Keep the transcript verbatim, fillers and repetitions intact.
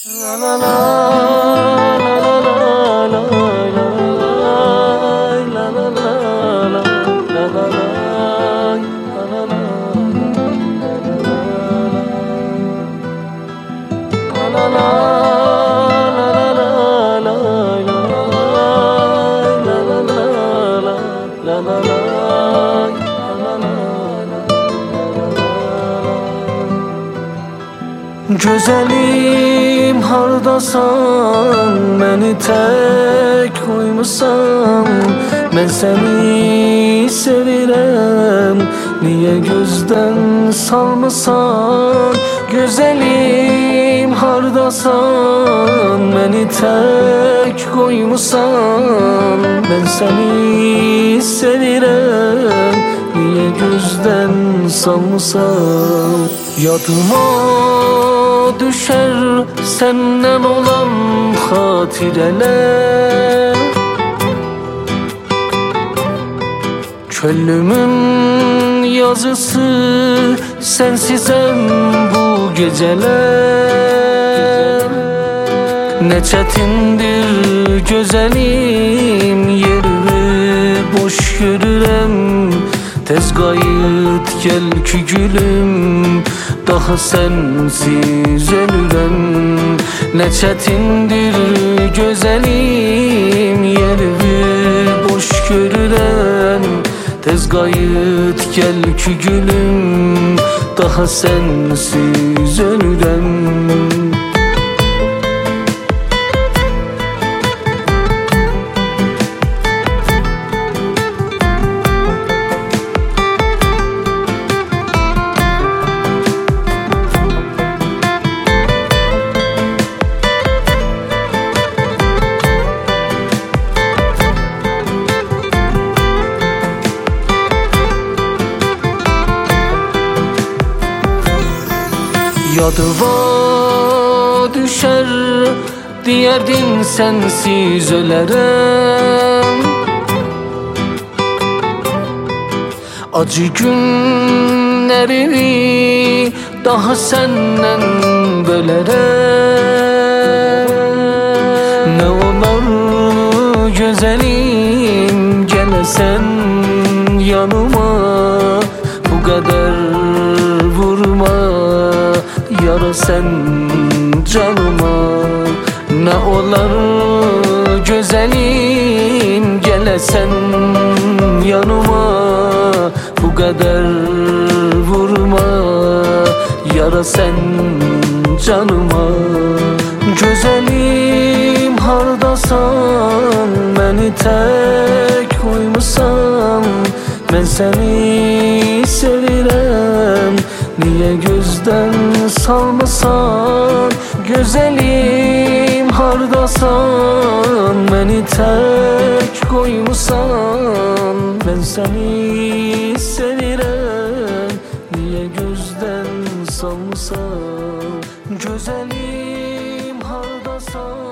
La la la la la la la la la la Güzelim hardasan, beni tek koymusan. Ben seni sevirem, niye gözden salmasan? Güzelim hardasan, beni tek koymusan. Ben seni sevirem, niye gözden salmasan? Yadıma düşer senden olan hatireler, çölümün yazısı sensizem bu geceler. Ne çetindir güzelim, yerimi boş görürem. Tez gayet gel ki gülüm, daha sensiz ölürem. Ne çetindir güzelim, yerimi boş görürem. Tez gayet gel ki gülüm, daha sensiz ölürem. Yadıma düşer diyerdin sensiz ölerem. Acı günlerimi daha senden bölerem. Ne olur güzelim, gelesen yanıma. Bu kadar vurma yara sen canıma. Ne olur güzelim, gelesen yanıma. Bu kadar vurma yara sen canıma. Güzelim hardasan, beni tek koymusan. Ben seni sevirem, niye gözden salmasan? Güzelim hardasan, beni tek koymusan. Ben seni sevirem, niye gözden salmasan? Güzelim hardasan.